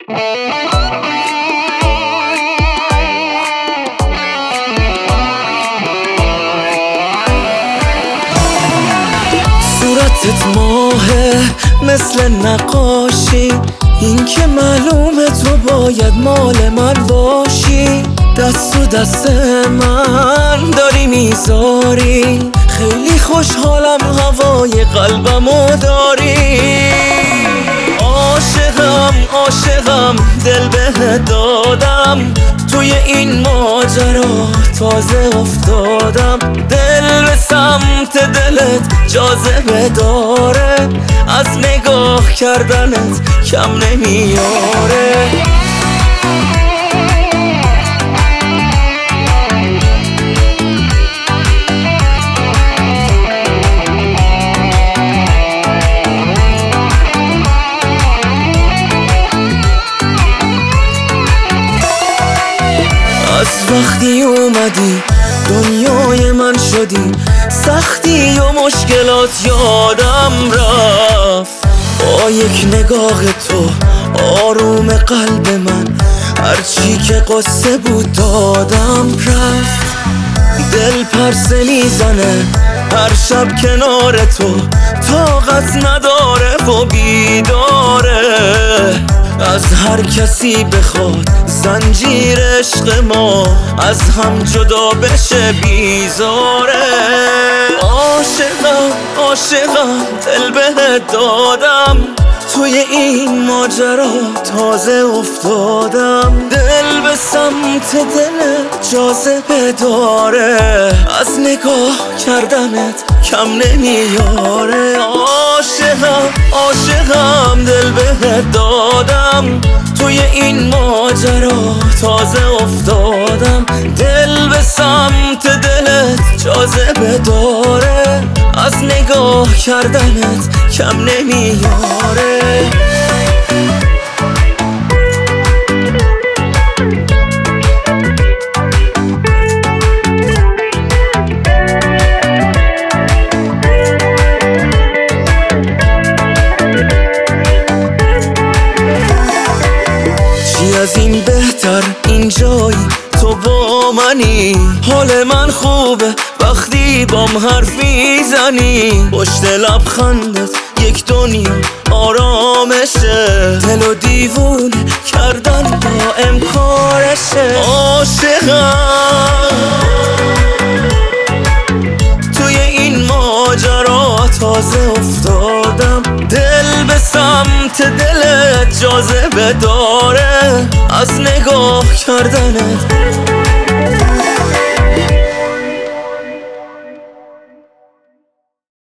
صورتت ماهه مثل نقاشی، این که معلومه تو باید مال من باشی. دست تو دست من داری میذاری، خیلی خوشحالم هوای قلبمو داری. عاشقم عاشقم دل بهت دادم، توی این ماجرا تازه افتادم. دل به سمت دلت جاذبه داره، از نگاه کردنت کم نمیاره. از وقتی اومدی دنیای من شدی، سختی و مشکلات یادم رفت. با یک نگاه تو آروم قلب من، هرچی که قصه بود دادم رفت. دل پرسه میزنه هر شب کنار تو، طاقت نداره و بیداره. از هر کسی بخواد زنجیر عشق ما از هم جدا بشه بیزاره. عاشقم عاشقم دل بهت دادم، توی این ماجرا تازه افتادم. دل به سمت دلت جاذبه داره، از نگاه کردنت کم نمیاره. عاشقم عاشقم دل بهت دادم، توی این ماجرا تازه افتادم. دل به سمت دلت جاذبه داره، از نگاه کردنت کم نمیاره. چی از این بهتر اینجایی تو با منی. حال من خوبه وقتی بام حرف میزنی، پشت لبخندت یک دنیا آرامشه. دل و دیوونه کردن دائم کارشه. عاشقم توی این ماجرا تازه افتادم. دل به سمت دلت جاذبه داره، از نگاه کردنت